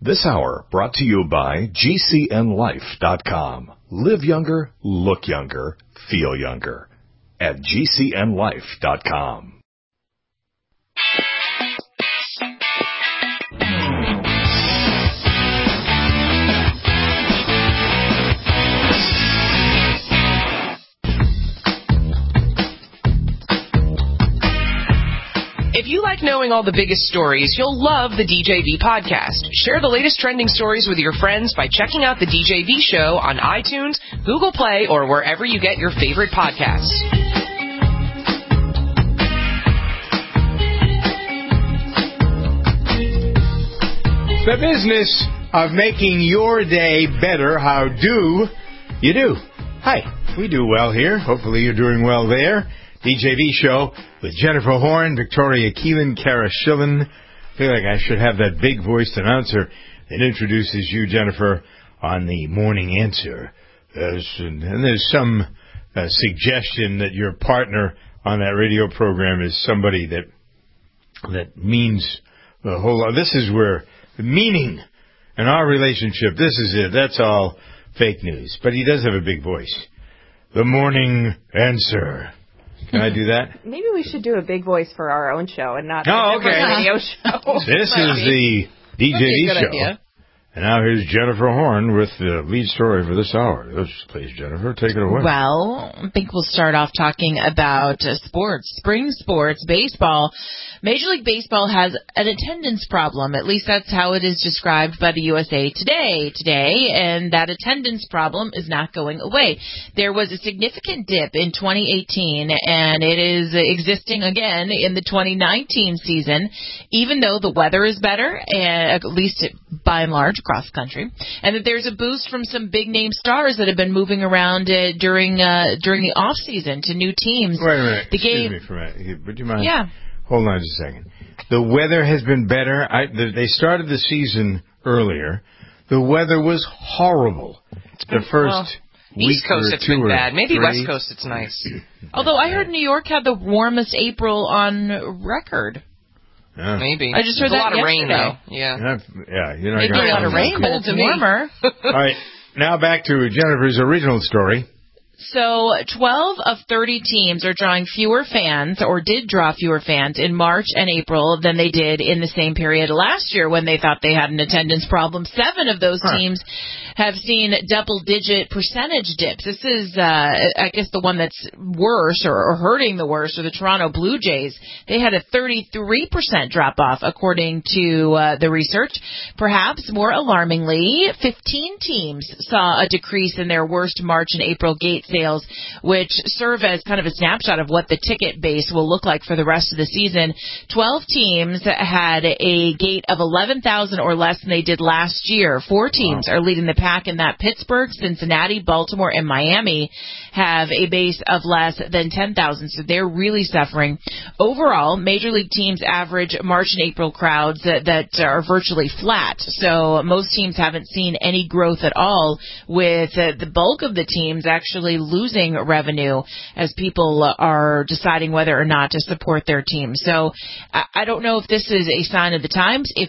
This hour brought to you by GCNLife.com. Live younger, look younger, feel younger. At GCNLife.com. If you like knowing all the biggest stories, you'll love the DJV podcast. Share the latest trending stories with your friends by checking out the DJV show on iTunes, Google Play, or wherever you get your favorite podcasts. The business of making your day better. How do you do? Hi, we do well here. Hopefully you're doing well there. DJV show with Jennifer Horn, Victoria Keelan, Kara Schillen. I feel like I should have that big voiced announcer that introduces you, Jennifer, on the morning answer. And there's some suggestion that your partner on that radio program is somebody that means a whole lot. This is where the meaning in our relationship, this is it. That's all fake news. But he does have a big voice. The morning answer. Can I do that? Maybe we should do a big voice for our own show and not a radio show. This is the DJV show. Idea. And now here's Jennifer Horn with the lead story for this hour. Please, Jennifer, take it away. Well, I think we'll start off talking about sports, spring sports, baseball. Major League Baseball has an attendance problem. At least that's how it is described by the USA Today, and that attendance problem is not going away. There was a significant dip in 2018, and it is existing again in the 2019 season, even though the weather is better, at least by and large across the country, and that there's a boost from some big-name stars that have been moving around during the off-season to new teams. Wait a minute. Excuse me for a minute. Would you mind? Yeah. Hold on just a second. The weather has been better. They started the season earlier. The weather was horrible. The first week East Coast it's been bad. Maybe West Coast it's nice. Although I heard New York had the warmest April on record. Yeah. Maybe. I just heard that a lot of rain, though. Yeah. Maybe a lot of rain, but it's warmer. All right. Now back to Jennifer's original story. So 12 of 30 teams are drawing fewer fans, or did draw fewer fans, in March and April than they did in the same period last year when they thought they had an attendance problem. 7 of those teams have seen double-digit percentage dips. This is, I guess, the one that's worse or hurting the worst, or the Toronto Blue Jays. They had a 33% drop-off, according to the research. Perhaps more alarmingly, 15 teams saw a decrease in their worst March and April gate sales, which serve as kind of a snapshot of what the ticket base will look like for the rest of the season. 12 teams had a gate of 11,000 or less than they did last year. 4 teams are leading the pack in that. Pittsburgh, Cincinnati, Baltimore, and Miami have a base of less than 10,000, so they're really suffering. Overall, Major League teams average March and April crowds that are virtually flat, so most teams haven't seen any growth at all, with the bulk of the teams actually losing revenue as people are deciding whether or not to support their team. So I don't know if this is a sign of the times. If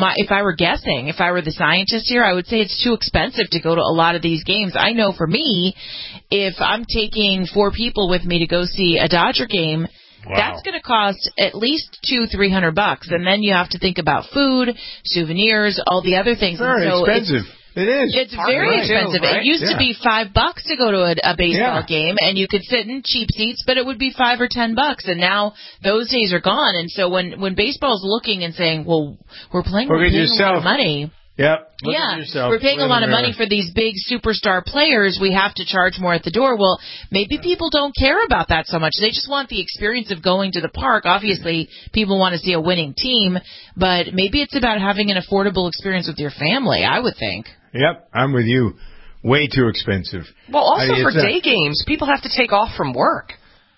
I were guessing, if I were the scientist here, I would say it's too expensive to go to a lot of these games. I know for me, if I'm taking 4 people with me to go see a Dodger game, that's going to cost at least $200-300, and then you have to think about food, souvenirs, all the other things. Very expensive. It is. It's very expensive. Right? It used to be $5 to go to a baseball game, and you could sit in cheap seats, but it would be $5 or $10. And now those days are gone. And so when baseball's looking and saying, "Well, we're paying a lot of money." Yep. We're paying a lot of money for these big superstar players. We have to charge more at the door. Well, maybe people don't care about that so much. They just want the experience of going to the park. Obviously, people want to see a winning team, but maybe it's about having an affordable experience with your family, I would think. Yep, I'm with you. Way too expensive. Well, also for day games, people have to take off from work.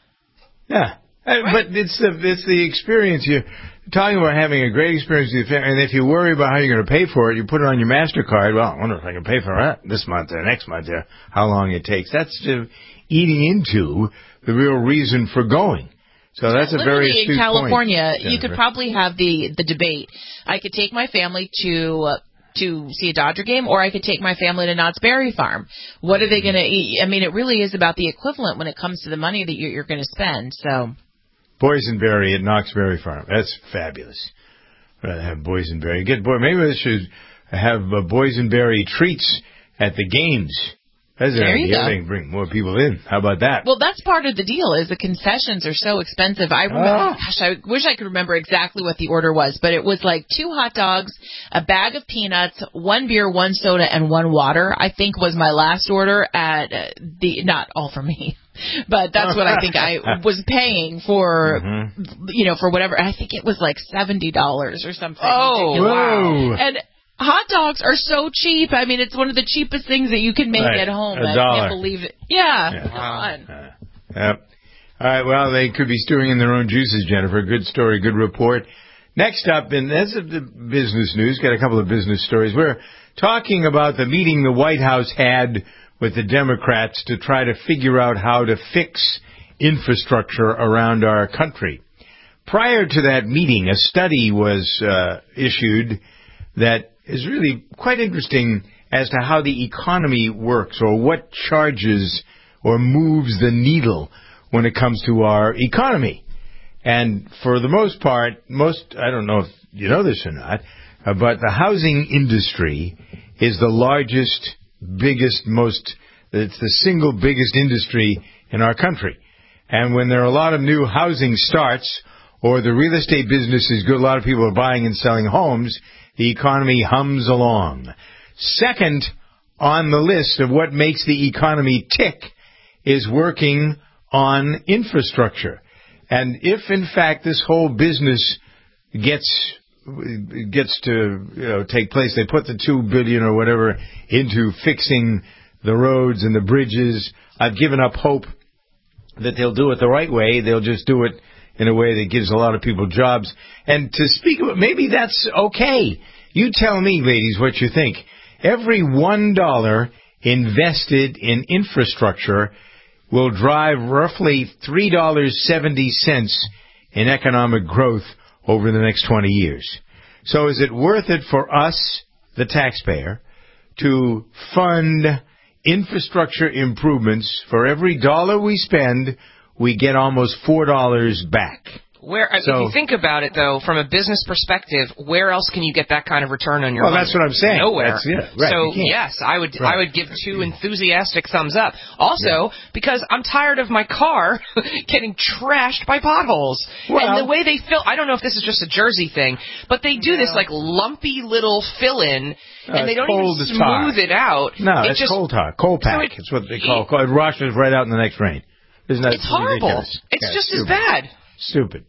Yeah, right. But it's the experience. You're talking about having a great experience with your family, and if you worry about how you're going to pay for it, you put it on your MasterCard. Well, I wonder if I can pay for that this month or next month or how long it takes. That's eating into the real reason for going. So that's a very astute in California, point, you could probably have the debate. I could take my family to to see a Dodger game, or I could take my family to Knott's Berry Farm. What are they going to eat? I mean, it really is about the equivalent when it comes to the money that you're going to spend. So, Boysenberry at Knott's Berry Farm. That's fabulous. Rather have boysenberry. Maybe they should have boysenberry treats at the games. That's an idea. They can bring more people in. How about that? Well, that's part of the deal. Is the concessions are so expensive. I remember. Gosh, I wish I could remember exactly what the order was, but it was like 2 hot dogs, a bag of peanuts, 1 beer, 1 soda, and 1 water. I think was my last order at the. Not all for me. But that's what I think I was paying for, for whatever. I think it was like $70 or something. Oh, wow. And hot dogs are so cheap. I mean, it's one of the cheapest things that you can make at home. $1. I can't believe it. Yeah. Wow. Yep. All right, well, they could be stewing in their own juices, Jennifer. Good story, good report. Next up, and that's the business news, got a couple of business stories. We're talking about the meeting the White House had with the Democrats to try to figure out how to fix infrastructure around our country. Prior to that meeting, a study was issued that is really quite interesting as to how the economy works or what charges or moves the needle when it comes to our economy. And for the most part, I don't know if you know this or not, but the housing industry is the largest, biggest, it's the single biggest industry in our country. And when there are a lot of new housing starts or the real estate business is good, a lot of people are buying and selling homes, the economy hums along. Second on the list of what makes the economy tick is working on infrastructure. And if, in fact, this whole business gets to take place, they put the $2 billion or whatever into fixing the roads and the bridges. I've given up hope that they'll do it the right way. They'll just do it in a way that gives a lot of people jobs. And to speak of it, maybe that's okay. You tell me, ladies, what you think. Every $1 invested in infrastructure will drive roughly $3.70 in economic growth over the next 20 years. So is it worth it for us, the taxpayer, to fund infrastructure improvements? For every $1 we spend, we get almost $4 back. If you think about it, though, from a business perspective, where else can you get that kind of return on your money? Well, that's what I'm saying. Nowhere. Right, so, yes, I would give 2 enthusiastic thumbs up. Also, because I'm tired of my car getting trashed by potholes. Well, and the way they fill, I don't know if this is just a Jersey thing, but they do this, like, lumpy little fill-in, and they don't even smooth it out. No, it's coal tar. Coal pack. It's what they call it. It washes right out in the next rain. Isn't that It's horrible. Ridiculous? It's just as bad. Stupid.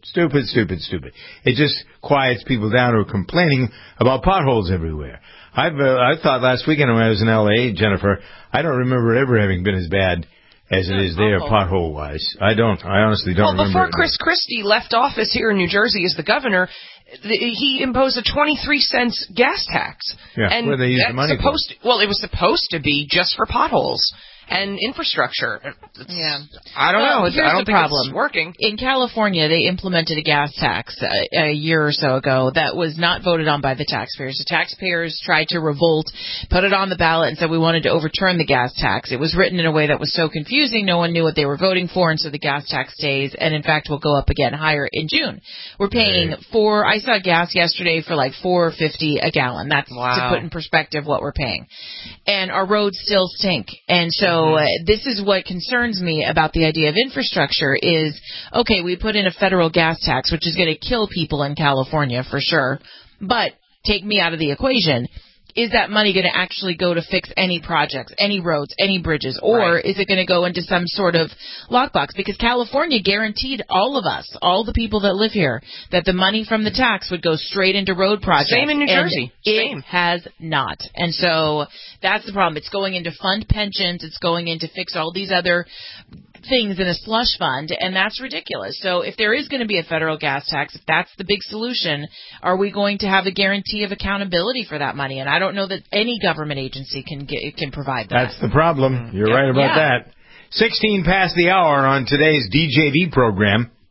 It just quiets people down who are complaining about potholes everywhere. I thought last weekend when I was in L.A., Jennifer, I don't remember it ever having been as bad as it is there, pothole-wise. I honestly don't remember. Well, before Chris Christie left office here in New Jersey as the governor, he imposed a 23-cent gas tax. Yeah, and where they use the money for. Well, it was supposed to be just for potholes and infrastructure. I don't know. I don't think it's working. In California, they implemented a gas tax a year or so ago that was not voted on by the taxpayers. The taxpayers tried to revolt, put it on the ballot, and said we wanted to overturn the gas tax. It was written in a way that was so confusing, no one knew what they were voting for, and so the gas tax stays, and in fact will go up again higher in June. We're paying I saw gas yesterday for like $4.50 a gallon. That's to put in perspective what we're paying. And our roads still stink. And so this is what concerns me about the idea of infrastructure is, okay, we put in a federal gas tax, which is going to kill people in California for sure, but take me out of the equation. Is that money going to actually go to fix any projects, any roads, any bridges, or is it going to go into some sort of lockbox? Because California guaranteed all of us, all the people that live here, that the money from the tax would go straight into road projects. Same in New Jersey. It has not. And so that's the problem. It's going into fund pensions. It's going in to fix all these other things in a slush fund, and that's ridiculous. So if there is going to be a federal gas tax, if that's the big solution, are we going to have a guarantee of accountability for that money? And I don't know that any government agency can provide that. That's the problem. You're right about that. 16 past the hour on today's DJV program.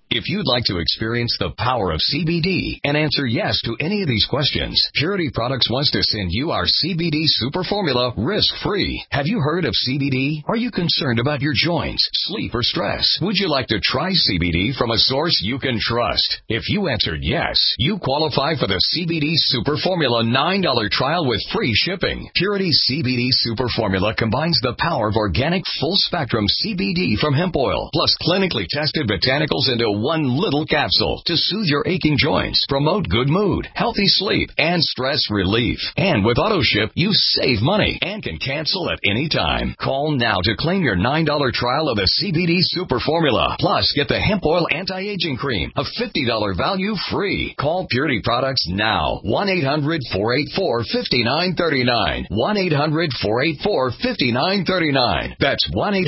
If you'd like to experience the power of CBD and answer yes to any of these questions, Purity Products wants to send you our CBD Super Formula risk-free. Have you heard of CBD? Are you concerned about your joints, sleep, or stress? Would you like to try CBD from a source you can trust? If you answered yes, you qualify for the CBD Super Formula $9 trial with free shipping. Purity CBD Super Formula combines the power of organic full-spectrum CBD from hemp oil, plus clinically tested botanicals into one little capsule to soothe your aching joints, promote good mood, healthy sleep, and stress relief. And with AutoShip, you save money and can cancel at any time. Call now to claim your $9 trial of the CBD Super Formula. Plus, get the hemp oil anti-aging cream, a $50 value free. Call Purity Products now. 1-800-484-5939. 1-800-484-5939. That's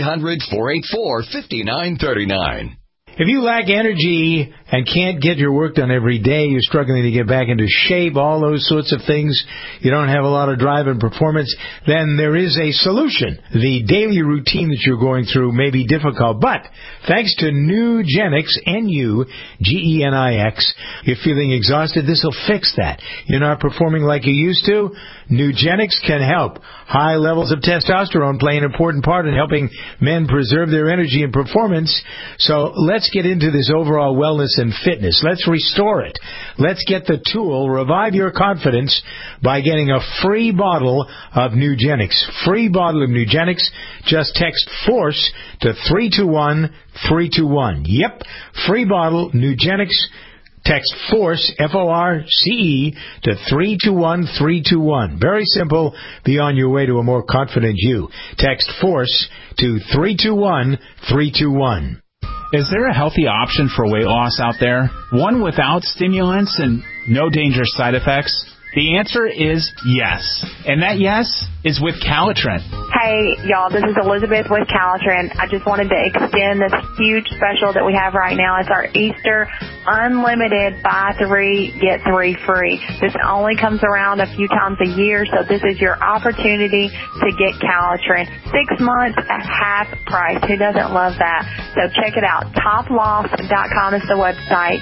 1-800-484-5939. If you lack energy and can't get your work done every day, you're struggling to get back into shape, all those sorts of things, you don't have a lot of drive and performance, then there is a solution. The daily routine that you're going through may be difficult, but thanks to Nugenix, Nugenix, you're feeling exhausted, this will fix that. You're not performing like you used to? Nugenix can help. High levels of testosterone play an important part in helping men preserve their energy and performance. So let's get into this overall wellness and fitness. Let's restore it. Let's get the tool, Revive Your Confidence, by getting a free bottle of Nugenix. Free bottle of Nugenix. Just text FORCE to 321-321. Yep, free bottle, Nugenix. Text FORCE, F-O-R-C-E, to 321-321. Very simple. Be on your way to a more confident you. Text FORCE to 321-321. Is there a healthy option for weight loss out there? One without stimulants and no dangerous side effects? The answer is yes. And that yes is with Calitrin. Hey, y'all, this is Elizabeth with Calitrin. I just wanted to extend this huge special that we have right now. It's our Easter unlimited buy 3, get 3 free. This only comes around a few times a year, so this is your opportunity to get Calitrin. 6 months at half price. Who doesn't love that? So check it out. TopLoss.com is the website.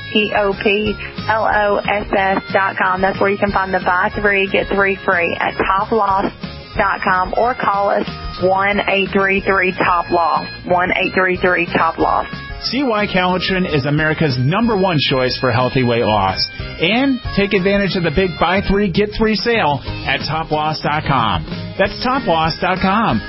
TopLoss.com. That's where you can find the buy 3, get 3 free at TopLoss.com, or call us 1-833-TOP-LOSS. 1-833-TOP-LOSS. See why Calitrin is America's #1 choice for healthy weight loss. And take advantage of the big buy 3, get 3 sale at TopLoss.com. That's TopLoss.com.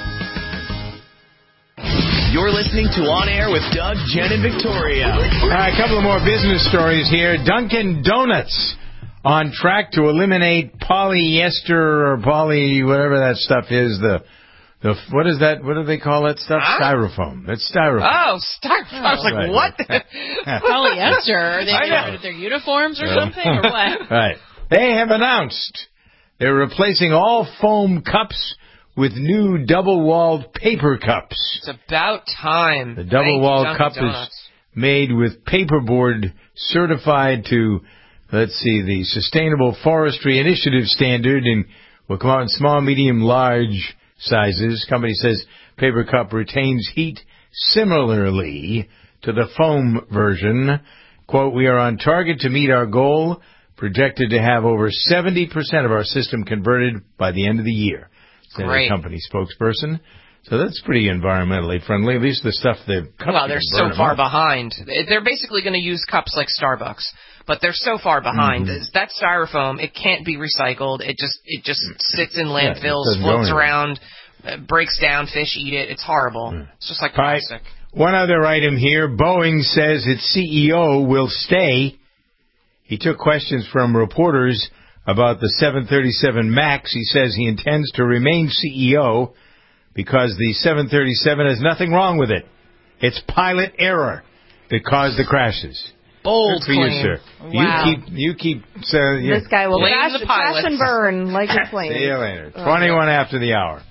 You're listening to On Air with Doug, Jen, and Victoria. All right, a couple of more business stories here. Dunkin' Donuts on track to eliminate polyester or whatever that stuff is. The what is that? What do they call that stuff? Styrofoam. That's styrofoam. Oh, styrofoam. I was like, right. what? Polyester. Are they getting rid of their uniforms or something, or what? Right. They have announced they're replacing all foam cups with new double-walled paper cups. It's about time. The double-walled cup is made with paperboard certified to, the Sustainable Forestry Initiative standard, and will come out in small, medium, large sizes. Company says paper cup retains heat similarly to the foam version. Quote, we are on target to meet our goal, projected to have over 70% of our system converted by the end of the year, said the company spokesperson. So that's pretty environmentally friendly. At least the stuff they've cut. Well, they're so far behind. They're basically going to use cups like Starbucks, but they're so far behind. Mm-hmm. That styrofoam, it can't be recycled. It just sits in landfills, floats around, breaks down. Fish eat it. It's horrible. It's just like plastic. One other item here. Boeing says its CEO will stay. He took questions from reporters about the 737 MAX. He says he intends to remain CEO because the 737 has nothing wrong with it. It's pilot error that caused the crashes. Bold for claim. you, sir. Wow. You keep. This guy will crash and burn like a plane. See you later. 21 after the hour.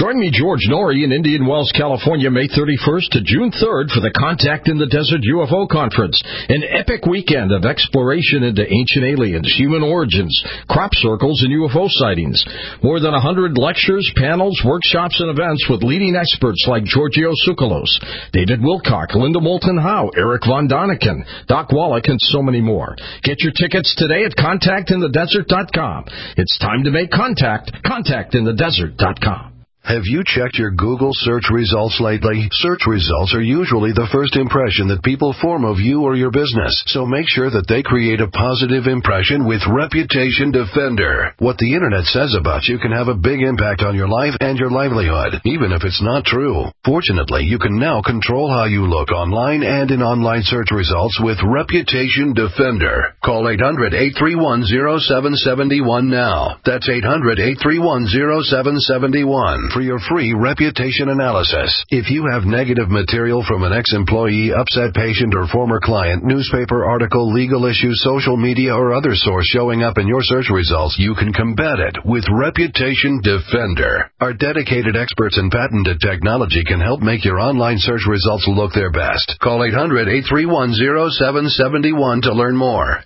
Join me, George Norrie, in Indian Wells, California, May 31st to June 3rd for the Contact in the Desert UFO Conference, an epic weekend of exploration into ancient aliens, human origins, crop circles, and UFO sightings. More than 100 lectures, panels, workshops, and events with leading experts like Giorgio Tsoukalos, David Wilcock, Linda Moulton Howe, Eric Von Daniken, Doc Wallach, and so many more. Get your tickets today at contactinthedesert.com. It's time to make contact. Contactinthedesert.com. Have you checked your Google search results lately? Search results are usually the first impression that people form of you or your business, so make sure that they create a positive impression with Reputation Defender. What the Internet says about you can have a big impact on your life and your livelihood, even if it's not true. Fortunately, you can now control how you look online and in online search results with Reputation Defender. Call 800-831-0771 now. That's 800-831-0771. For your free reputation analysis. If you have negative material from an ex-employee, upset patient, or former client, newspaper article, legal issue, social media, or other source showing up in your search results, you can combat it with Reputation Defender. Our dedicated experts in patented technology can help make your online search results look their best. Call 800-831-0771 to learn more.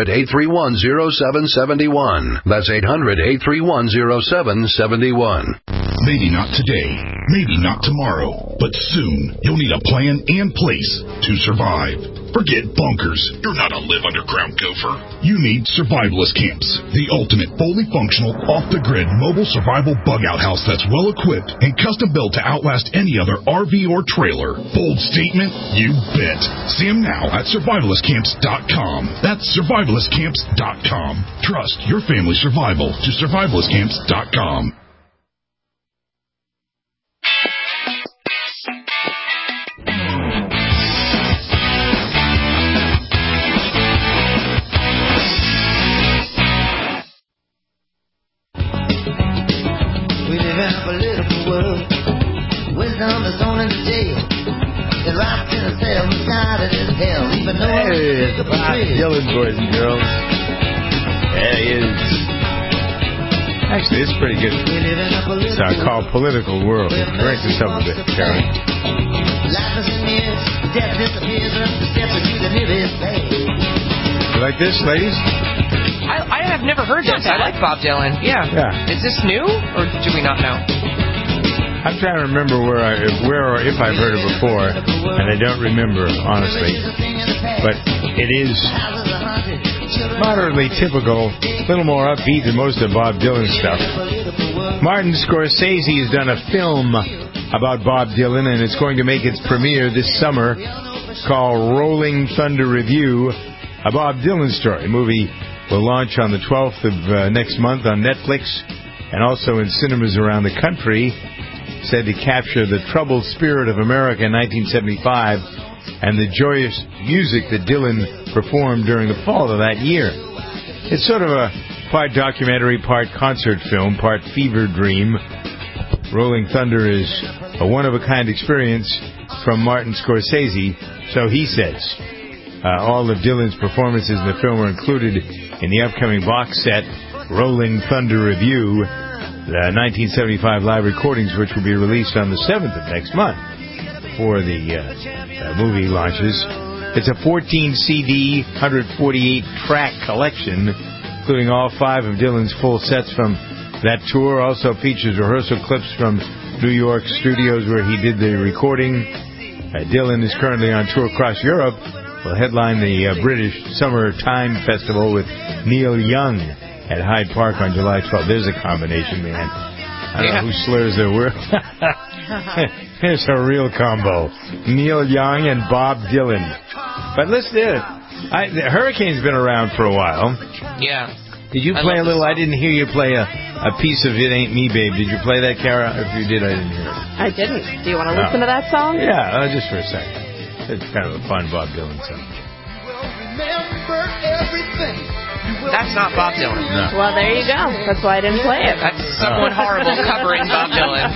800-831-0771. That's 800-831-0771. Maybe not today, maybe not tomorrow, but soon you'll need a plan and place to survive. Forget bunkers. You're not a live underground gopher. You need survivalist camps, the ultimate fully functional, off-the-grid mobile survival bug-out house that's well-equipped and custom-built to outlast any other RV or trailer. Bold statement? You bet. See them now at survivalistcamps.com. That's survivalistcamps.com. Trust your family's survival to survivalistcamps.com. Hey, it's Bob Dylan, boys and girls. There he is. Actually, it's pretty good. It's called Political World. Break this up a bit, Karen. You like this, ladies? I have never heard this. I like Bob Dylan. Yeah. Is this new, or do we not know? I'm trying to remember where or if I've heard it before, and I don't remember, honestly. But it is moderately typical, a little more upbeat than most of Bob Dylan's stuff. Martin Scorsese has done a film about Bob Dylan, and it's going to make its premiere this summer, called Rolling Thunder Revue, a Bob Dylan story. The movie will launch on the 12th of next month on Netflix and also in cinemas around the country, said to capture the troubled spirit of America in 1975 and the joyous music that Dylan performed during the fall of that year. It's sort of a part documentary, part concert film, part fever dream. Rolling Thunder is a one-of-a-kind experience from Martin Scorsese, so he says. All of Dylan's performances in the film are included in the upcoming box set, Rolling Thunder Revue, the 1975 live recordings, which will be released on the 7th of next month before the movie launches. It's a 14-CD, 148-track collection, including all 5 of Dylan's full sets from that tour. Also features rehearsal clips from New York studios where he did the recording. Dylan is currently on tour across Europe. Will headline the British Summertime Festival with Neil Young at Hyde Park on July 12th. There's a combination, man. I don't know who slurs their words. Here's a real combo. Neil Young and Bob Dylan. But listen to it. The Hurricane's been around for a while. Yeah. Did you play a little? I didn't hear you play a piece of It Ain't Me, Babe. Did you play that, Kara? If you did, I didn't hear it. I didn't. Do you want to listen to that song? Yeah, just for a second. It's kind of a fun Bob Dylan song. That's not Bob Dylan. No. Well, there you go. That's why I didn't play it. That's someone horrible covering Bob Dylan.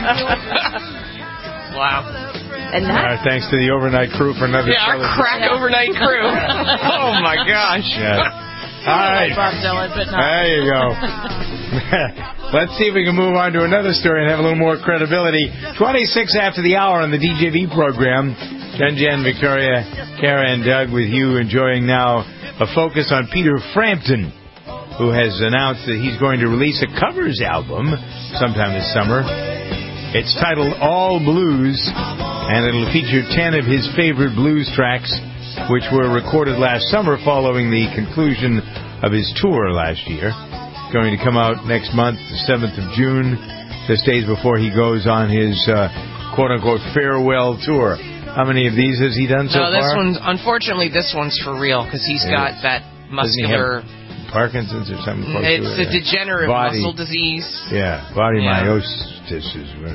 Wow. And thanks to the overnight crew for another show. Our crack overnight crew. Oh, my gosh. Yeah. All right. Bob Dylan, but not. There you go. Let's see if we can move on to another story and have a little more credibility. 26 after the hour on the DJV program. Jen, Victoria, Kara, and Doug with you, enjoying now a focus on Peter Frampton, who has announced that he's going to release a covers album sometime this summer. It's titled All Blues, and it'll feature 10 of his favorite blues tracks, which were recorded last summer following the conclusion of his tour last year. Going to come out next month, the 7th of June, just days before he goes on his quote-unquote farewell tour. How many of these has he done so far? Unfortunately, this one's for real, because he's got that muscular... Parkinson's or something close it's to it. It's a degenerative muscle disease. Yeah, body meiosis.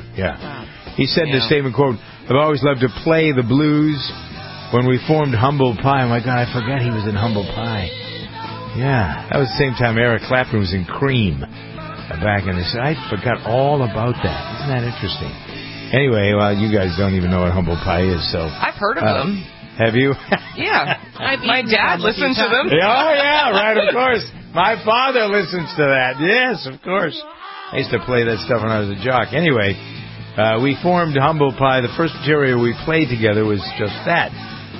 He said in the statement, quote, I've always loved to play the blues. When we formed Humble Pie, oh my God, I forgot he was in Humble Pie. Yeah, that was the same time Eric Clapton was in Cream back in the... I forgot all about that. Isn't that interesting? Anyway, well, you guys don't even know what Humble Pie is, so... I've heard of them. Have you? Yeah. My dad listens to them. Oh, yeah, right, of course. My father listens to that. Yes, of course. I used to play that stuff when I was a jock. Anyway, we formed Humble Pie. The first material we played together was just that,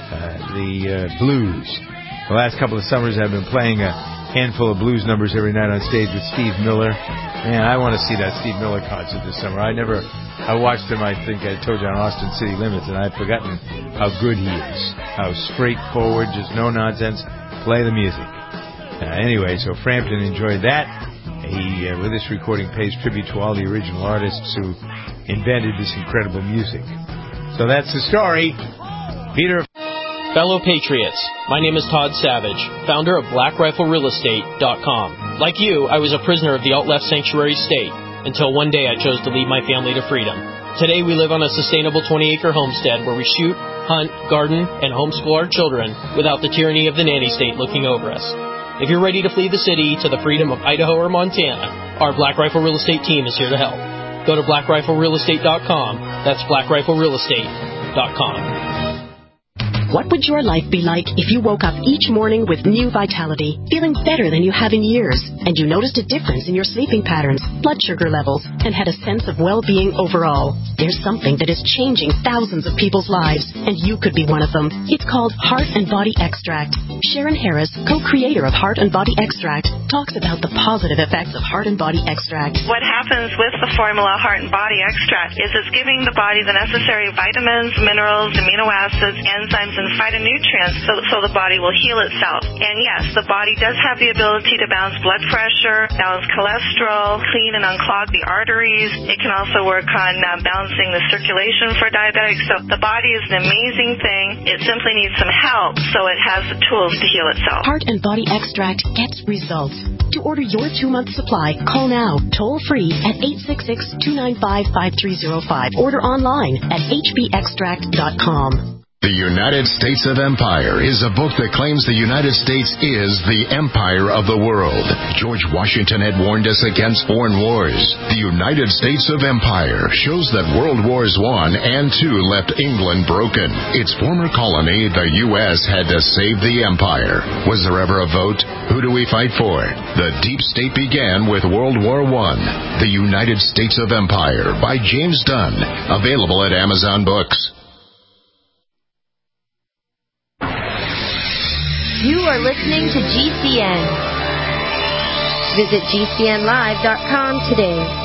the blues. The last couple of summers I've been playing a handful of blues numbers every night on stage with Steve Miller. Man, I want to see that Steve Miller concert this summer. I watched him, I think I told you, on Austin City Limits, and I'd forgotten how good he is. How straightforward, just no nonsense, play the music. Anyway, so Frampton enjoyed that. He, with this recording, pays tribute to all the original artists who invented this incredible music. So that's the story. Peter. Fellow Patriots, my name is Todd Savage, founder of BlackRifleRealEstate.com. Like you, I was a prisoner of the alt-left sanctuary state, until one day I chose to lead my family to freedom. Today we live on a sustainable 20-acre homestead where we shoot, hunt, garden, and homeschool our children without the tyranny of the nanny state looking over us. If you're ready to flee the city to the freedom of Idaho or Montana, our Black Rifle Real Estate team is here to help. Go to BlackRifleRealEstate.com. That's BlackRifleRealEstate.com. What would your life be like if you woke up each morning with new vitality, feeling better than you have in years, and you noticed a difference in your sleeping patterns, blood sugar levels, and had a sense of well-being overall? There's something that is changing thousands of people's lives, and you could be one of them. It's called Heart and Body Extract. Sharon Harris, co-creator of Heart and Body Extract, talks about the positive effects of Heart and Body Extract. What happens with the formula Heart and Body Extract is it's giving the body the necessary vitamins, minerals, amino acids, enzymes, and phytonutrients so the body will heal itself. And yes, the body does have the ability to balance blood pressure, balance cholesterol, clean and unclog the arteries. It can also work on balancing the circulation for diabetics. So the body is an amazing thing. It simply needs some help so it has the tools to heal itself. Heart and Body Extract gets results. To order your 2-month supply, call now, toll free at 866-295-5305. Order online at hbextract.com. The United States of Empire is a book that claims the United States is the empire of the world. George Washington had warned us against foreign wars. The United States of Empire shows that World Wars I and II left England broken. Its former colony, the U.S., had to save the empire. Was there ever a vote? Who do we fight for? The deep state began with World War I. The United States of Empire by James Dunn. Available at Amazon Books. You are listening to GCN. Visit GCNlive.com today.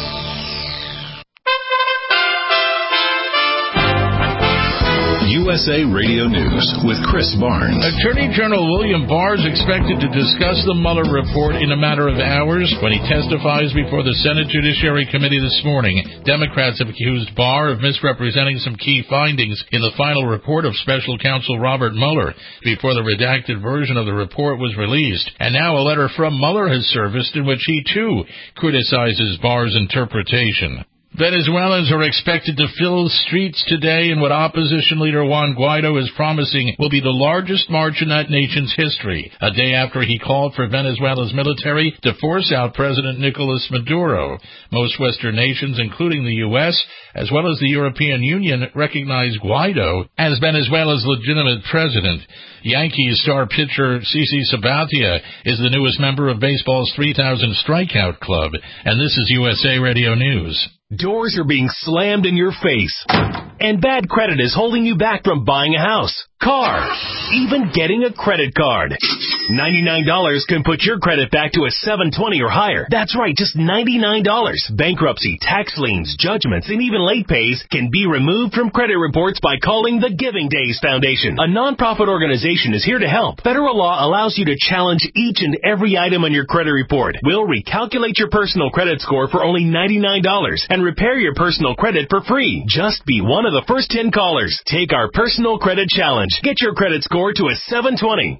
USA Radio News with Chris Barnes. Attorney General William Barr is expected to discuss the Mueller report in a matter of hours when he testifies before the Senate Judiciary Committee this morning. Democrats have accused Barr of misrepresenting some key findings in the final report of Special Counsel Robert Mueller before the redacted version of the report was released. And now a letter from Mueller has surfaced in which he, too, criticizes Barr's interpretation. Venezuelans are expected to fill streets today in what opposition leader Juan Guaido is promising will be the largest march in that nation's history, a day after he called for Venezuela's military to force out President Nicolas Maduro. Most Western nations, including the U.S., as well as the European Union, recognize Guaido as Venezuela's legitimate president. Yankees star pitcher CC Sabathia is the newest member of baseball's 3,000 strikeout club, and this is USA Radio News. Doors are being slammed in your face, and bad credit is holding you back from buying a house, car, even getting a credit card. $99 can put your credit back to a 720 or higher. That's right, just $99. Bankruptcy, tax liens, judgments, and even late pays can be removed from credit reports by calling the Giving Days Foundation. A nonprofit organization is here to help. Federal law allows you to challenge each and every item on your credit report. We'll recalculate your personal credit score for only $99 and repair your personal credit for free. Just be one of the first 10 callers. Take our personal credit challenge. Get your credit score to a 720.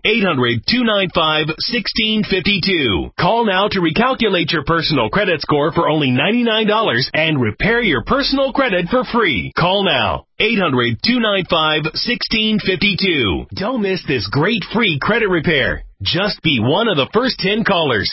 800-295-1652. Call now to recalculate your personal credit score for only $99 and repair your personal credit for free. Call now. 800-295-1652. Don't miss this great free credit repair. Just be one of the first 10 callers.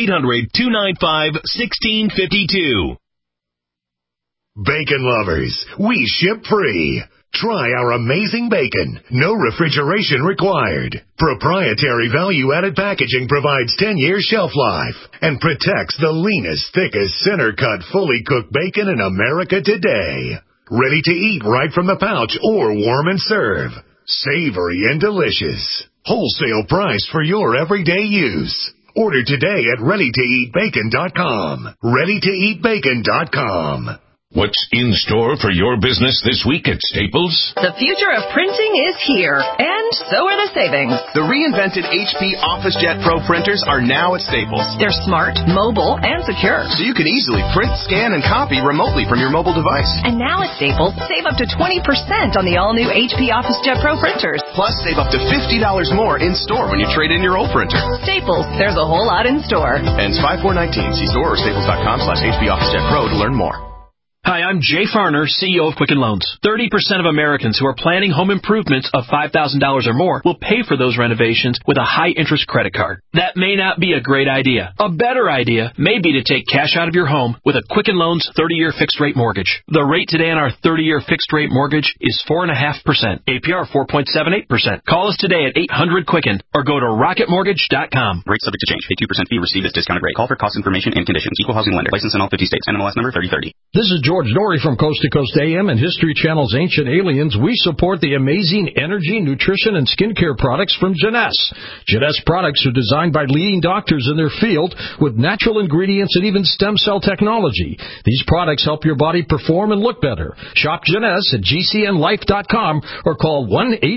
800-295-1652. Bacon lovers, we ship free. Try our amazing bacon. No refrigeration required. Proprietary value-added packaging provides 10 years shelf life and protects the leanest, thickest, center-cut, fully cooked bacon in America today. Ready to eat right from the pouch or warm and serve. Savory and delicious. Wholesale price for your everyday use. Order today at ReadyToEatBacon.com. ReadyToEatBacon.com. What's in store for your business this week at Staples? The future of printing is here, and so are the savings. The reinvented HP OfficeJet Pro printers are now at Staples. They're smart, mobile, and secure. So you can easily print, scan, and copy remotely from your mobile device. And now at Staples, save up to 20% on the all-new HP OfficeJet Pro printers. Plus, save up to $50 more in store when you trade in your old printer. Staples, there's a whole lot in store. Ends 5/4/19. See store or staples.com/HP OfficeJet Pro to learn more. Hi, I'm Jay Farner, CEO of Quicken Loans. 30% of Americans who are planning home improvements of $5,000 or more will pay for those renovations with a high-interest credit card. That may not be a great idea. A better idea may be to take cash out of your home with a Quicken Loans 30-year fixed-rate mortgage. The rate today on our 30-year fixed-rate mortgage is 4.5%, APR 4.78%. Call us today at 800-QUICKEN or go to rocketmortgage.com. Rate subject to change. Pay 2% fee. Receive this discounted rate. Call for cost information and conditions. Equal housing lender. License in all 50 states. NMLS number 3030. This is George Norrie from Coast to Coast AM and History Channel's Ancient Aliens. We support the amazing energy, nutrition, and skincare products from Jeunesse. Jeunesse products are designed by leading doctors in their field with natural ingredients and even stem cell technology. These products help your body perform and look better. Shop Jeunesse at GCNLife.com or call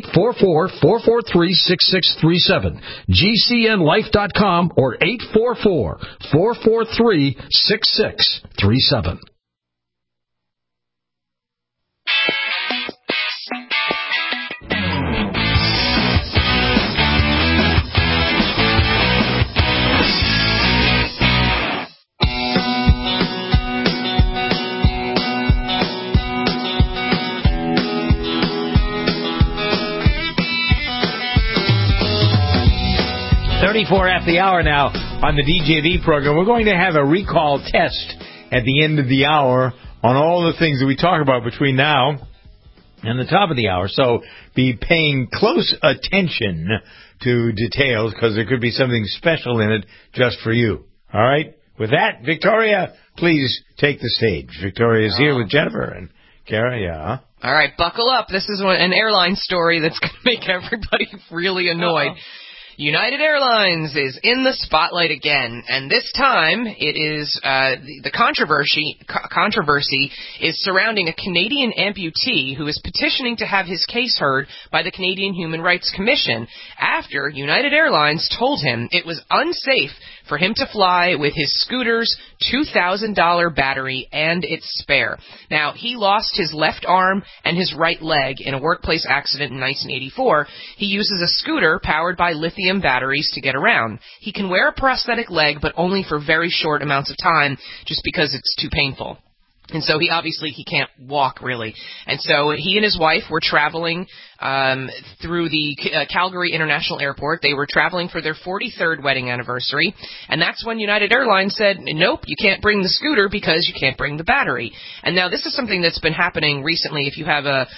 1-844-443-6637. GCNLife.com or 844-443-6637. 34 after the hour now on the DJV program. We're going to have a recall test at the end of the hour on all the things that we talk about between now and the top of the hour. So be paying close attention to details because there could be something special in it just for you. All right? With that, Victoria, please take the stage. Victoria is here with Jennifer and Kara. Yeah. All right, buckle up. This is an airline story that's going to make everybody really annoyed. United Airlines is in the spotlight again, and this time it is the controversy is surrounding a Canadian amputee who is petitioning to have his case heard by the Canadian Human Rights Commission after United Airlines told him it was unsafe for him to fly with his scooter's $2,000 battery and its spare. Now, he lost his left arm and his right leg in a workplace accident in 1984. He uses a scooter powered by lithium batteries to get around. He can wear a prosthetic leg, but only for very short amounts of time, just because it's too painful. And so he can't walk, really. And so he and his wife were traveling through the Calgary International Airport. They were traveling for their 43rd wedding anniversary. And that's when United Airlines said, nope, you can't bring the scooter because you can't bring the battery. And now this is something that's been happening recently. If you have a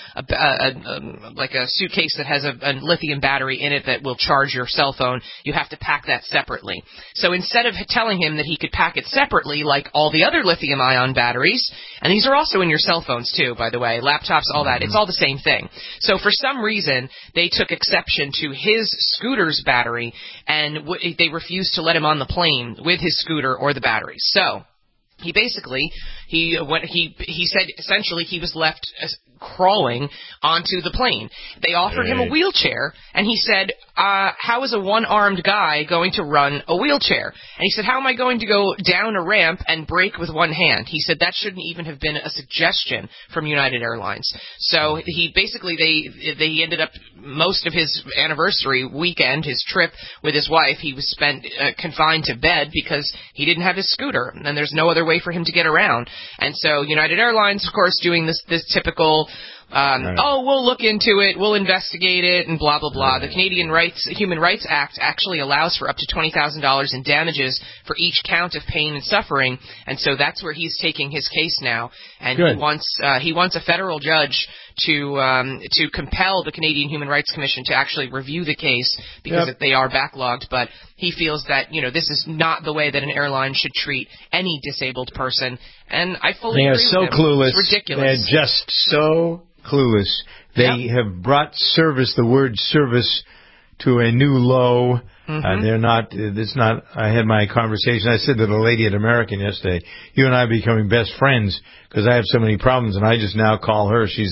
suitcase that has a lithium battery in it that will charge your cell phone, you have to pack that separately. So instead of telling him that he could pack it separately like all the other lithium-ion batteries, and these are also in your cell phones too, by the way, laptops, all that, it's all the same thing. So for some reason, they took exception to his scooter's battery, and they refused to let him on the plane with his scooter or the battery. So he basically, he said essentially he was left crawling onto the plane. They offered him a wheelchair, and he said, how is a one-armed guy going to run a wheelchair? And he said, how am I going to go down a ramp and brake with one hand? He said that shouldn't even have been a suggestion from United Airlines. So he basically, they ended up, most of his anniversary weekend, his trip with his wife, he was spent confined to bed because he didn't have his scooter, and there's no other way for him to get around. And so United Airlines, of course, doing this typical, we'll look into it, we'll investigate it, and blah, blah, blah. The Canadian Human Rights Act actually allows for up to $20,000 in damages for each count of pain and suffering, and so that's where he's taking his case now. And he wants a federal judge to compel the Canadian Human Rights Commission to actually review the case because they are backlogged, but he feels that, this is not the way that an airline should treat any disabled person, and I fully agree with him. They are so clueless. It's ridiculous. They're just so clueless. They have brought the word service to a new low. They're not, I had my conversation, I said to the lady at American yesterday, you and I are becoming best friends because I have so many problems, and I just now call her. She's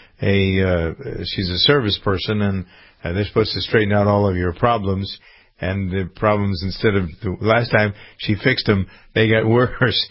she's a service person, and they're supposed to straighten out all of your problems. And the problems, instead of the last time she fixed them, they got worse.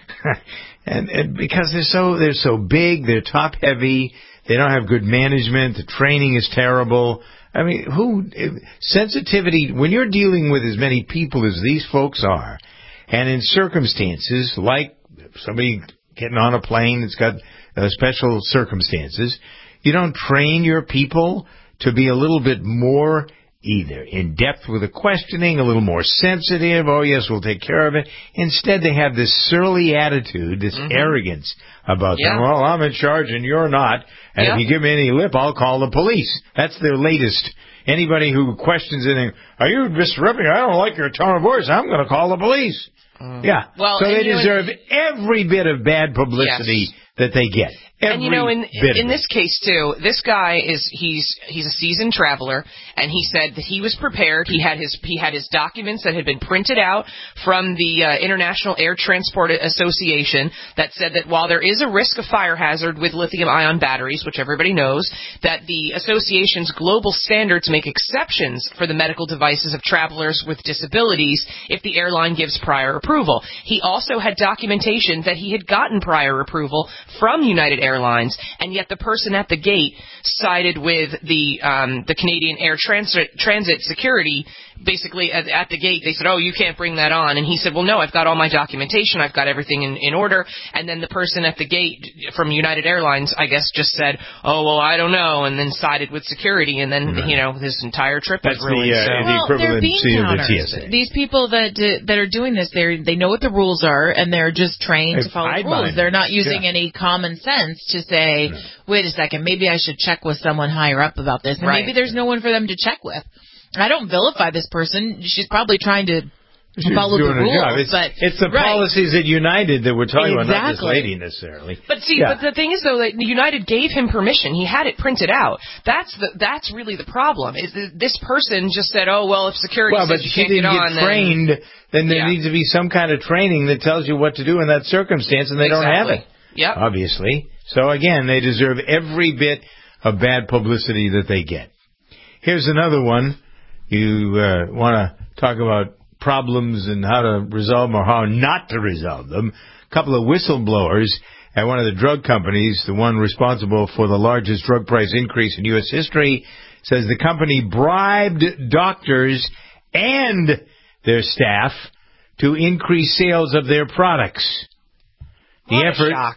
and because they're so big, they're top heavy, they don't have good management, the training is terrible. I mean, sensitivity, when you're dealing with as many people as these folks are, and in circumstances like somebody getting on a plane that's got special circumstances, you don't train your people to be a little bit more either in depth with the questioning, a little more sensitive, oh yes, we'll take care of it. Instead, they have this surly attitude, this arrogance about them. Well, I'm in charge and you're not, and if you give me any lip, I'll call the police. That's their latest. Anybody who questions anything, are you disrupting? I don't like your tone of voice. I'm going to call the police. Well, so they deserve every bit of bad publicity that they get. And in this case too, this guy he's a seasoned traveler, and he said that he was prepared. He had his documents that had been printed out from the International Air Transport Association that said that while there is a risk of fire hazard with lithium-ion batteries, which everybody knows, that the association's global standards make exceptions for the medical devices of travelers with disabilities if the airline gives prior approval. He also had documentation that he had gotten prior approval from United Airlines, and yet the person at the gate sided with the Canadian Air Transit Security. Basically, at the gate, they said, oh, you can't bring that on. And he said, well, no, I've got all my documentation. I've got everything in order. And then the person at the gate from United Airlines, I guess, just said, oh, well, I don't know, and then sided with security. And then, this entire trip was ruined. The equivalency of the TSA. These people that are doing this, they know what the rules are, and they're just trained to follow the rules. They're not using any common sense to say, wait a second, maybe I should check with someone higher up about this. And maybe there's no one for them to check with. I don't vilify this person. She's probably trying to follow the rules. It's the policies at United that we're talking about, not this lady necessarily. But but the thing is, though, that United gave him permission. He had it printed out. That's really the problem. Is this person just said, oh, well, if security says you can't get on, trained, then there needs to be some kind of training that tells you what to do in that circumstance, and they don't have it. Obviously. So, again, they deserve every bit of bad publicity that they get. Here's another one. You want to talk about problems and how to resolve them or how not to resolve them. A couple of whistleblowers at one of the drug companies, the one responsible for the largest drug price increase in U.S. history, says the company bribed doctors and their staff to increase sales of their products. What a shock.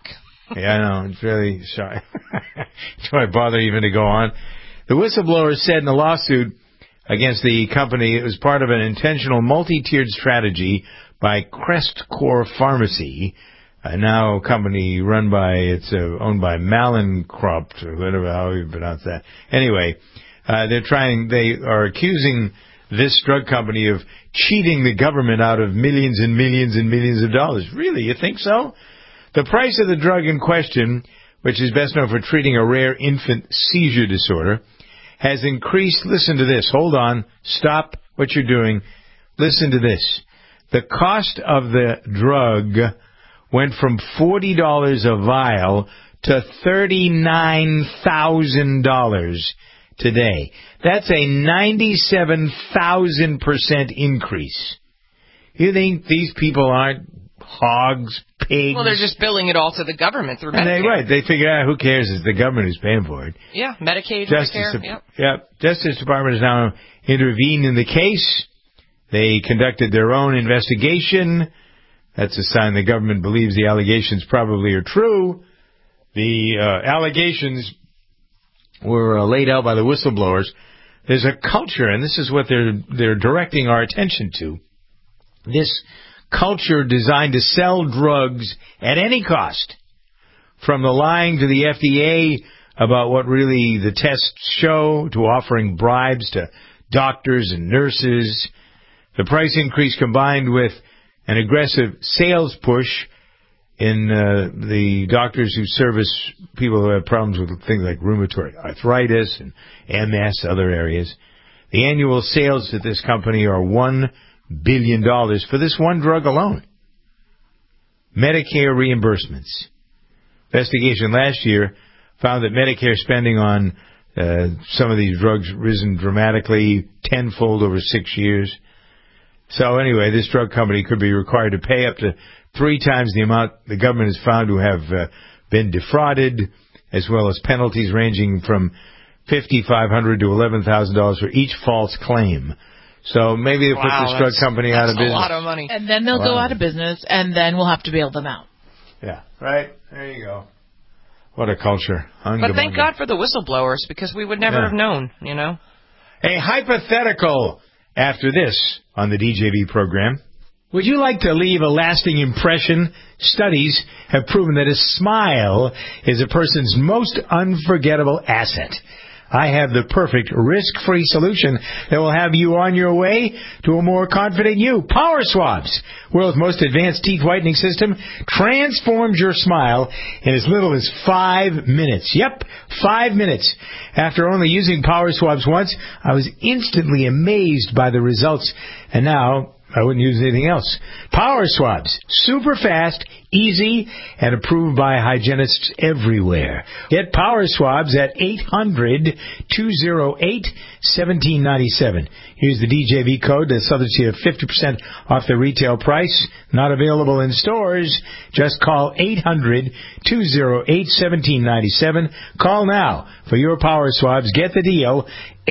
Yeah, I know. It's really sorry. Do I bother even to go on? The whistleblower said in a lawsuit against the company it was part of an intentional multi-tiered strategy by Crestcore Pharmacy, now a company run by, owned by Mallinckrodt, or whatever, how you pronounce that. Anyway, they are accusing this drug company of cheating the government out of millions and millions and millions of dollars. Really, you think so? The price of the drug in question, which is best known for treating a rare infant seizure disorder, has increased. Listen to this. Hold on. Stop what you're doing. Listen to this. The cost of the drug went from $40 a vial to $39,000 today. That's a 97,000% increase. You think these people aren't hogs, pigs? Well, they're just billing it all to the government through Medicare. Right. They figure out who cares? It's the government who's paying for it. Yeah, Medicaid, Medicare. Yep. Justice Department has now intervened in the case. They conducted their own investigation. That's a sign the government believes the allegations probably are true. The allegations were laid out by the whistleblowers. There's a culture, and this is what they're directing our attention to. This culture designed to sell drugs at any cost, from the lying to the FDA about what really the tests show, to offering bribes to doctors and nurses. The price increase combined with an aggressive sales push in the doctors who service people who have problems with things like rheumatoid arthritis and MS, other areas. The annual sales at this company are $1 billion for this one drug alone. Medicare reimbursements. Investigation last year found that Medicare spending on some of these drugs risen dramatically, tenfold over 6 years. So anyway, this drug company could be required to pay up to 3 times the amount the government has found to have been defrauded, as well as penalties ranging from $5,500 to $11,000 for each false claim. So maybe they'll put this drug company out of business. That's a lot of money. And then they'll go out of business, and then we'll have to bail them out. Yeah, right. There you go. What a culture. But thank God for the whistleblowers, because we would never have known, you know. A hypothetical after this on the DJV program. Would you like to leave a lasting impression? Studies have proven that a smile is a person's most unforgettable asset. I have the perfect risk-free solution that will have you on your way to a more confident you. Power Swabs, world's most advanced teeth whitening system, transforms your smile in as little as 5 minutes. Yep, 5 minutes. After only using Power Swabs once, I was instantly amazed by the results, and now I wouldn't use anything else. Power Swabs, super fast, easy, and approved by hygienists everywhere. Get Power Swabs at 800-208-1797. Use the DJV code that subjects you to 50% off the retail price. Not available in stores. Just call 800-208-1797. Call now for your Power Swabs. Get the deal.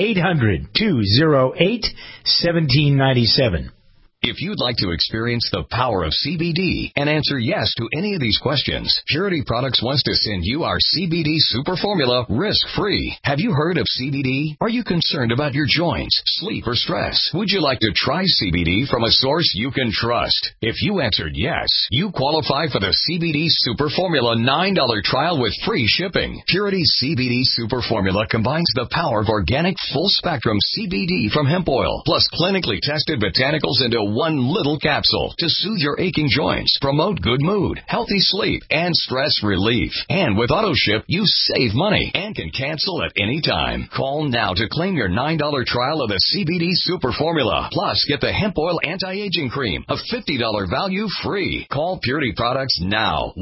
800-208-1797. If you'd like to experience the power of CBD and answer yes to any of these questions, Purity Products wants to send you our CBD Super Formula risk-free. Have you heard of CBD? Are you concerned about your joints, sleep, or stress? Would you like to try CBD from a source you can trust? If you answered yes, you qualify for the CBD Super Formula $9 trial with free shipping. Purity's CBD Super Formula combines the power of organic full-spectrum CBD from hemp oil, plus clinically tested botanicals into one little capsule to soothe your aching joints, promote good mood, healthy sleep, and stress relief. And with AutoShip, you save money and can cancel at any time. Call now to claim your $9 trial of the CBD Super Formula. Plus, get the hemp oil anti-aging cream, a $50 value free. Call Purity Products now.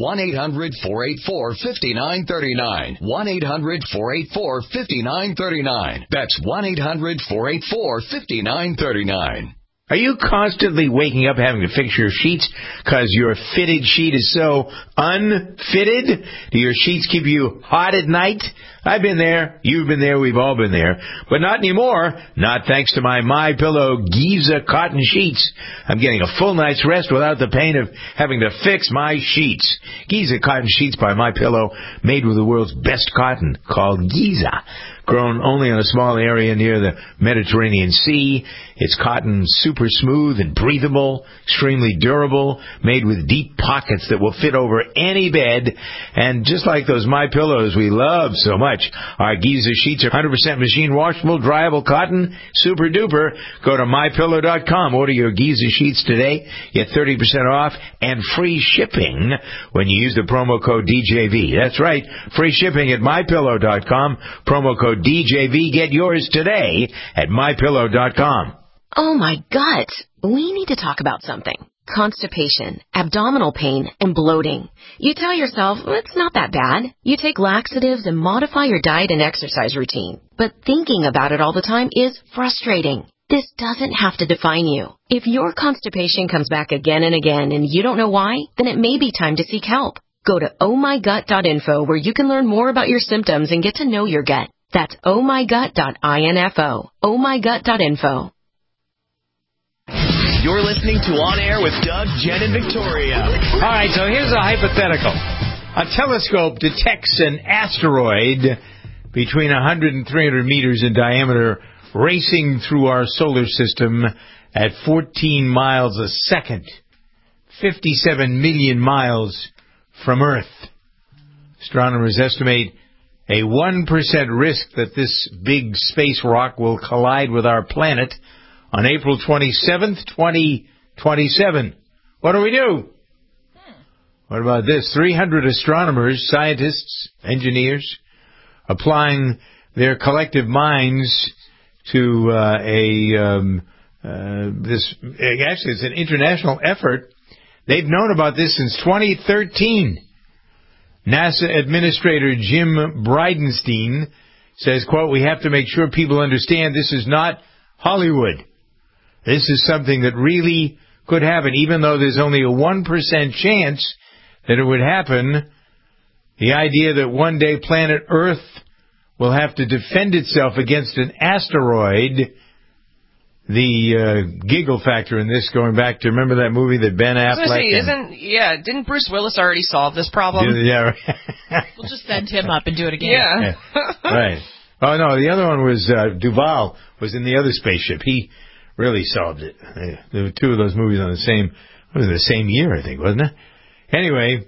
1-800-484-5939. 1-800-484-5939. That's 1-800-484-5939. Are you constantly waking up having to fix your sheets because your fitted sheet is so unfitted? Do your sheets keep you hot at night? I've been there. You've been there. We've all been there. But not anymore. Not thanks to my MyPillow Giza cotton sheets. I'm getting a full night's rest without the pain of having to fix my sheets. Giza cotton sheets by MyPillow, made with the world's best cotton, called Giza. Grown only in a small area near the Mediterranean Sea. It's cotton super smooth and breathable, extremely durable, made with deep pockets that will fit over any bed. And just like those MyPillows we love so much, our Giza sheets are 100% machine washable, dryable cotton, super duper. Go to MyPillow.com. Order your Giza sheets today. Get 30% off and free shipping when you use the promo code DJV. That's right. Free shipping at MyPillow.com. Promo code DJV. Get yours today at MyPillow.com. Oh, my gut. We need to talk about something. Constipation, abdominal pain, and bloating. You tell yourself, it's not that bad. You take laxatives and modify your diet and exercise routine. But thinking about it all the time is frustrating. This doesn't have to define you. If your constipation comes back again and again and you don't know why, then it may be time to seek help. Go to ohmygut.info where you can learn more about your symptoms and get to know your gut. That's ohmygut.info. ohmygut.info. You're listening to On Air with Doug, Jen, and Victoria. All right, so here's a hypothetical. A telescope detects an asteroid between 100 and 300 meters in diameter racing through our solar system at 14 miles a second, 57 million miles from Earth. Astronomers estimate a 1% risk that this big space rock will collide with our planet on April 27th, 2027. What do we do? What about this? 300 astronomers, scientists, engineers, applying their collective minds to it's an international effort. They've known about this since 2013. NASA Administrator Jim Bridenstine says, quote, "We have to make sure people understand this is not Hollywood. This is something that really could happen, even though there's only a 1% chance that it would happen. The idea that one day planet Earth will have to defend itself against an asteroid," the giggle factor in this, going back to, remember that movie that Ben Affleck... didn't Bruce Willis already solve this problem? Yeah, right. We'll just send him up and do it again. Yeah. Right. Oh, no, the other one was Duvall was in the other spaceship. He really solved it. There were two of those movies on the same year, I think, wasn't it? Anyway,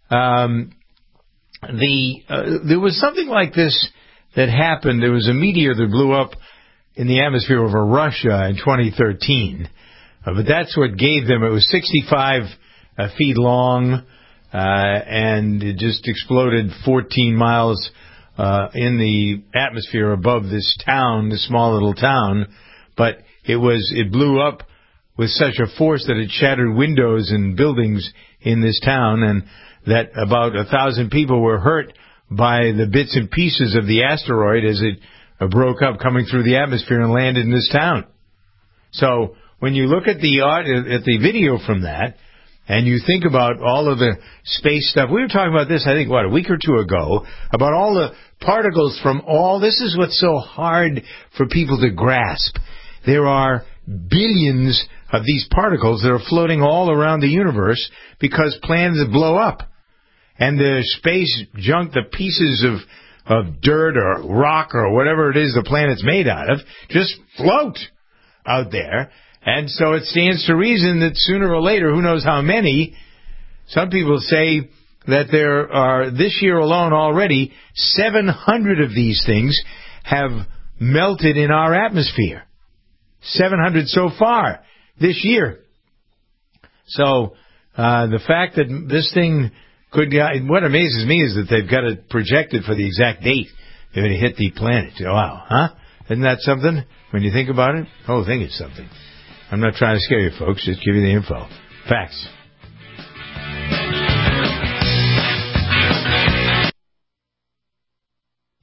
there was something like this that happened. There was a meteor that blew up in the atmosphere over Russia in 2013. But that's what gave them, it was 65 feet long, and it just exploded 14 miles in the atmosphere above this town, this small little town. But it blew up with such a force that it shattered windows and buildings in this town, and that about 1,000 people were hurt by the bits and pieces of the asteroid as it broke up coming through the atmosphere and landed in this town. So when you look at the video from that, and you think about all of the space stuff, we were talking about this, I think, a week or two ago, about all the particles from this is what's so hard for people to grasp. There are billions of these particles that are floating all around the universe because planets blow up. And the space junk, the pieces of dirt or rock or whatever it is the planet's made out of, just float out there. And so it stands to reason that sooner or later, who knows how many, some people say that there are, this year alone already, 700 of these things have melted in our atmosphere. 700 so far this year. So the fact that this thing what amazes me is that they've got it projected for the exact date they're going to hit the planet. Wow, huh? Isn't that something? When you think about it, the whole thing is something. I'm not trying to scare you folks, just give you the info. Facts.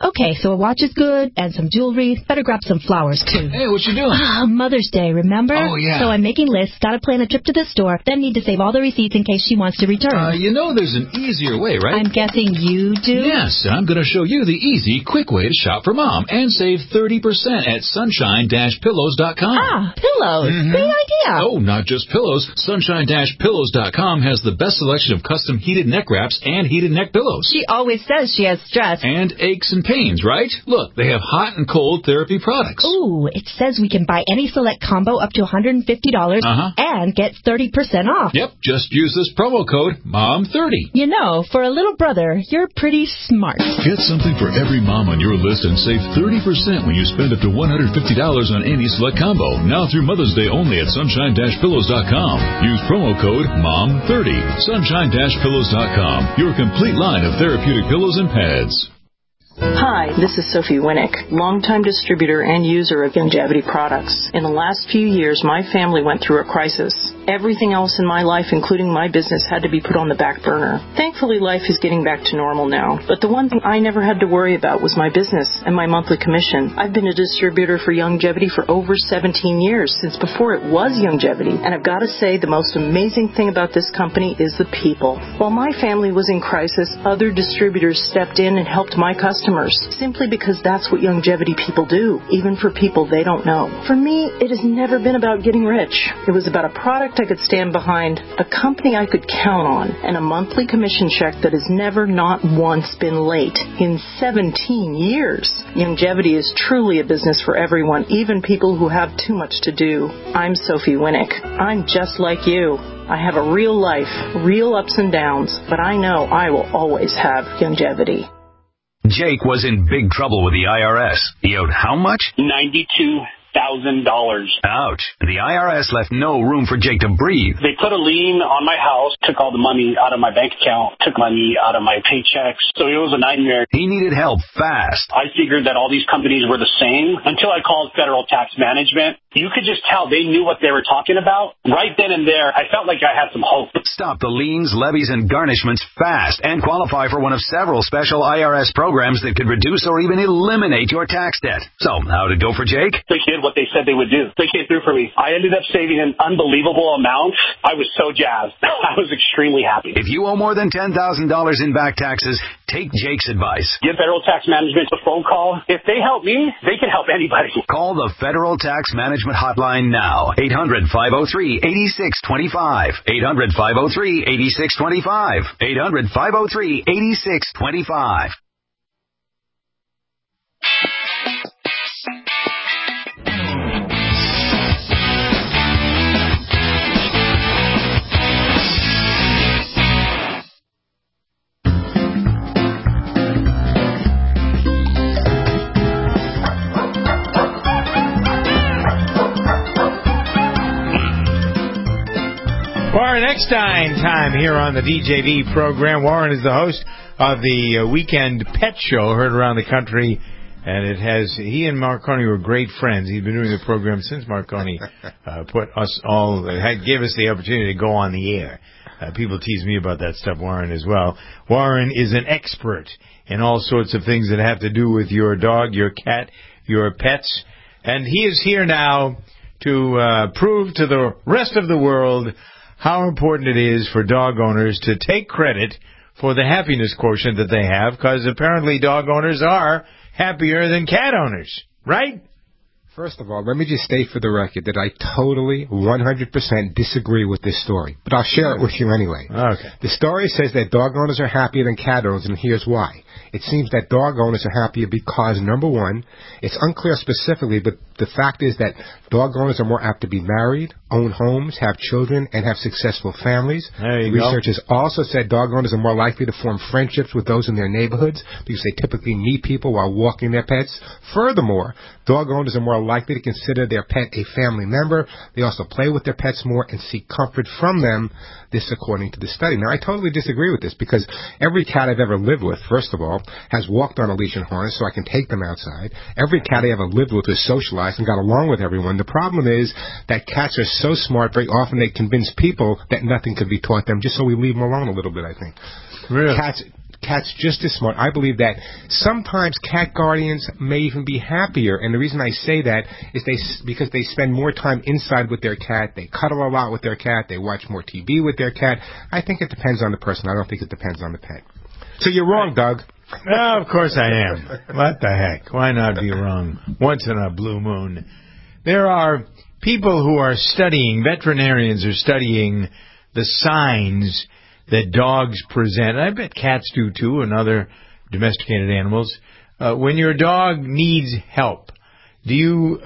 Okay, so a watch is good, and some jewelry. Better grab some flowers, too. Hey, what you doing? Mother's Day, remember? Oh, yeah. So I'm making lists, gotta plan a trip to the store, then need to save all the receipts in case she wants to return. You know there's an easier way, right? I'm guessing you do? Yes, I'm going to show you the easy, quick way to shop for Mom and save 30% at sunshine-pillows.com. Ah, pillows. Mm-hmm. Great idea. Oh, not just pillows. Sunshine-pillows.com has the best selection of custom heated neck wraps and heated neck pillows. She always says she has stress. And aches and pains, right? Look, they have hot and cold therapy products. Ooh, it says we can buy any select combo up to $150 and get 30% off. Yep, just use this promo code MOM30. You know, for a little brother, you're pretty smart. Get something for every mom on your list and save 30% when you spend up to $150 on any select combo. Now through Mother's Day only at sunshine-pillows.com. Use promo code MOM30. Sunshine-pillows.com. Your complete line of therapeutic pillows and pads. Hi, this is Sophie Winnick, longtime distributor and user of Youngevity products. In the last few years, my family went through a crisis. Everything else in my life, including my business, had to be put on the back burner. Thankfully, life is getting back to normal now. But the one thing I never had to worry about was my business and my monthly commission. I've been a distributor for Youngevity for over 17 years, since before it was Youngevity. And I've got to say, the most amazing thing about this company is the people. While my family was in crisis, other distributors stepped in and helped my customers, simply because that's what Youngevity people do, even for people they don't know. For me, it has never been about getting rich. It was about a product I could stand behind, a company I could count on, and a monthly commission check that has never not once been late in 17 years. Youngevity is truly a business for everyone, even people who have too much to do. I'm Sophie Winnick. I'm just like you. I have a real life, real ups and downs, but I know I will always have Youngevity. Jake was in big trouble with the IRS. He owed how much? $92,000. Ouch. The IRS left no room for Jake to breathe. They put a lien on my house, took all the money out of my bank account, took money out of my paychecks. So it was a nightmare. He needed help fast. I figured that all these companies were the same until I called Federal Tax Management. You could just tell they knew what they were talking about. Right then and there, I felt like I had some hope. Stop the liens, levies, and garnishments fast and qualify for one of several special IRS programs that could reduce or even eliminate your tax debt. So, how'd it go for Jake? They did what they said they would do. They came through for me. I ended up saving an unbelievable amount. I was so jazzed. I was extremely happy. If you owe more than $10,000 in back taxes, take Jake's advice. Give Federal Tax Management a phone call. If they help me, they can help anybody. Call the Federal Tax Management Hotline now. 800-503-8625. 800-503-8625. 800-503-8625. Warren Eckstein time here on the DJV program. Warren is the host of the Weekend Pet Show, heard around the country, and he and Marconi were great friends. He's been doing the program since Marconi gave us the opportunity to go on the air. People tease me about that stuff, Warren, as well. Warren is an expert in all sorts of things that have to do with your dog, your cat, your pets, and he is here now to prove to the rest of the world how important it is for dog owners to take credit for the happiness quotient that they have, because apparently dog owners are happier than cat owners, right? First of all, let me just state for the record that I totally, 100% disagree with this story, but I'll share it with you anyway. Okay. The story says that dog owners are happier than cat owners, and here's why. It seems that dog owners are happier because, number one, it's unclear specifically, but the fact is that dog owners are more apt to be married, own homes, have children, and have successful families. Research has also said dog owners are more likely to form friendships with those in their neighborhoods because they typically meet people while walking their pets. Furthermore, dog owners are more likely to consider their pet a family member. They also play with their pets more and seek comfort from them. This according to the study. Now, I totally disagree with this because every cat I've ever lived with, first of all, has walked on a leash and harness so I can take them outside. Every cat I ever lived with was socialized and got along with everyone. The problem is that cats are so smart, very often they convince people that nothing could be taught them just so we leave them alone a little bit, I think. Really? cats just as smart. I believe that sometimes cat guardians may even be happier, and the reason I say that is because they spend more time inside with their cat, they cuddle a lot with their cat, they watch more TV with their cat. I think it depends on the person. I don't think it depends on the pet. So you're wrong, Doug. No, of course I am. What the heck? Why not be wrong once in a blue moon? There are people who are studying, veterinarians are studying the signs that dogs present. I bet cats do too, and other domesticated animals. When your dog needs help, do you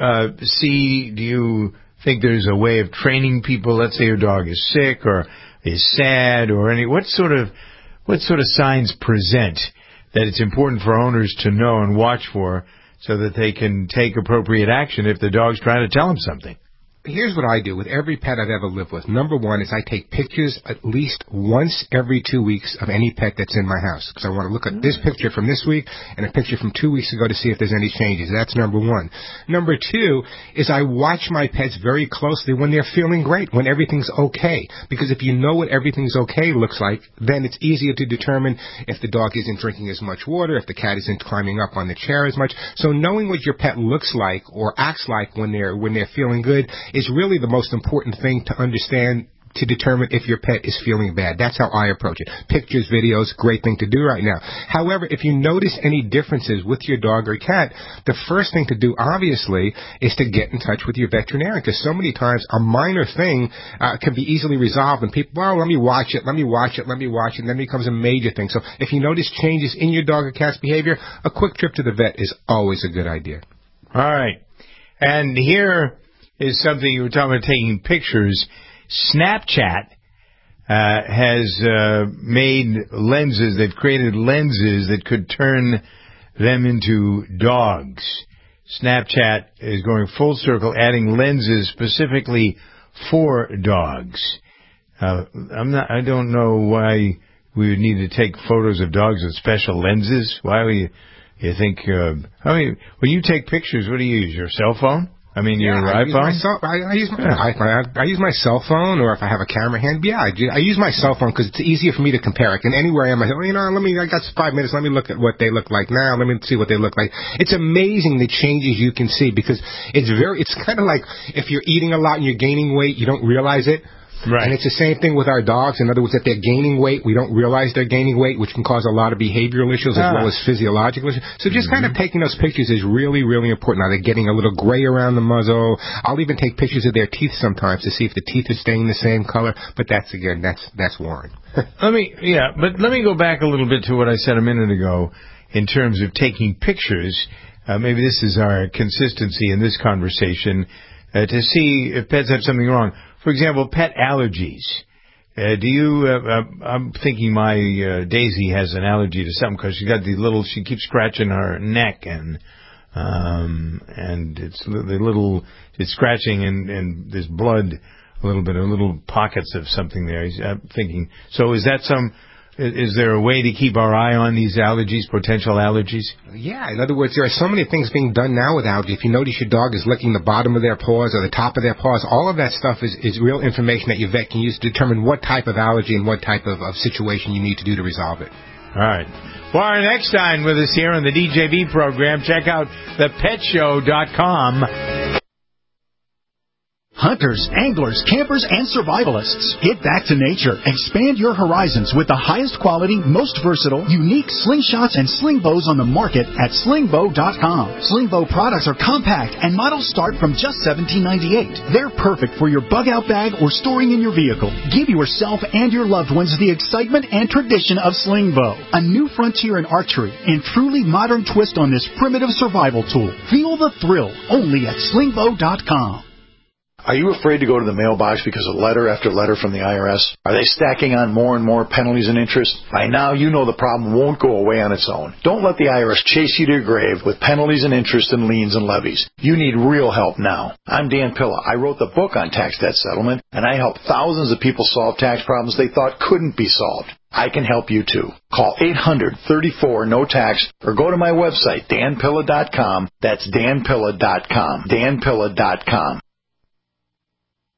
think there's a way of training people? Let's say your dog is sick or is sad or what sort of signs present that it's important for owners to know and watch for so that they can take appropriate action if the dog's trying to tell them something? Here's what I do with every pet I've ever lived with. Number one is I take pictures at least once every 2 weeks of any pet that's in my house, because I want to look at this picture from this week and a picture from 2 weeks ago to see if there's any changes. That's number one. Number two is I watch my pets very closely when they're feeling great, when everything's okay. Because if you know what everything's okay looks like, then it's easier to determine if the dog isn't drinking as much water, if the cat isn't climbing up on the chair as much. So knowing what your pet looks like or acts like when they're feeling good is really the most important thing to understand to determine if your pet is feeling bad. That's how I approach it. Pictures, videos, great thing to do right now. However, if you notice any differences with your dog or cat, the first thing to do, obviously, is to get in touch with your veterinarian, because so many times a minor thing can be easily resolved, and people, well, let me watch it, and then it becomes a major thing. So if you notice changes in your dog or cat's behavior, a quick trip to the vet is always a good idea. All right. And here is something you were talking about, taking pictures. Snapchat has made lenses. They've created lenses that could turn them into dogs. Snapchat is going full circle, adding lenses specifically for dogs. I don't know why we would need to take photos of dogs with special lenses. Why would you think? When you take pictures, what do you use? Your cell phone? I mean, your iPhone? I use my iPhone. I use my cell phone, or if I have a camera hand, I use my cell phone because it's easier for me to compare. And anywhere I am, I got 5 minutes, let me look at what they look like now, let me see what they look like. It's amazing the changes you can see, because it's kind of like if you're eating a lot and you're gaining weight, you don't realize it. Right. And it's the same thing with our dogs. In other words, if they're gaining weight, we don't realize they're gaining weight, which can cause a lot of behavioral issues as well as physiological issues. So just kind of taking those pictures is really, really important. Are they getting a little gray around the muzzle? I'll even take pictures of their teeth sometimes to see if the teeth are staying the same color. But that's Warren. Let me go back a little bit to what I said a minute ago in terms of taking pictures. Maybe this is our consistency in this conversation to see if pets have something wrong. For example, pet allergies. I'm thinking my Daisy has an allergy to something because she keeps scratching her neck and it's scratching and there's blood a little bit, or little pockets of something there. I'm thinking, so is there a way to keep our eye on these allergies, potential allergies? Yeah, in other words, there are so many things being done now with allergies. If you notice your dog is licking the bottom of their paws or the top of their paws, all of that stuff is real information that your vet can use to determine what type of allergy and what type of situation you need to do to resolve it. All right. Warren Eckstein with us here on the DJB program. Check out thepetshow.com. Hunters, anglers, campers, and survivalists. Get back to nature. Expand your horizons with the highest quality, most versatile, unique slingshots and sling bows on the market at slingbow.com. Slingbow products are compact and models start from just $17.98. They're perfect for your bug-out bag or storing in your vehicle. Give yourself and your loved ones the excitement and tradition of Slingbow, a new frontier in archery and truly modern twist on this primitive survival tool. Feel the thrill only at slingbow.com. Are you afraid to go to the mailbox because of letter after letter from the IRS? Are they stacking on more and more penalties and interest? By now, you know the problem won't go away on its own. Don't let the IRS chase you to your grave with penalties and interest and liens and levies. You need real help now. I'm Dan Pilla. I wrote the book on tax debt settlement, and I helped thousands of people solve tax problems they thought couldn't be solved. I can help you too. Call 800-34-NO-TAX or go to my website, danpilla.com. That's danpilla.com. danpilla.com.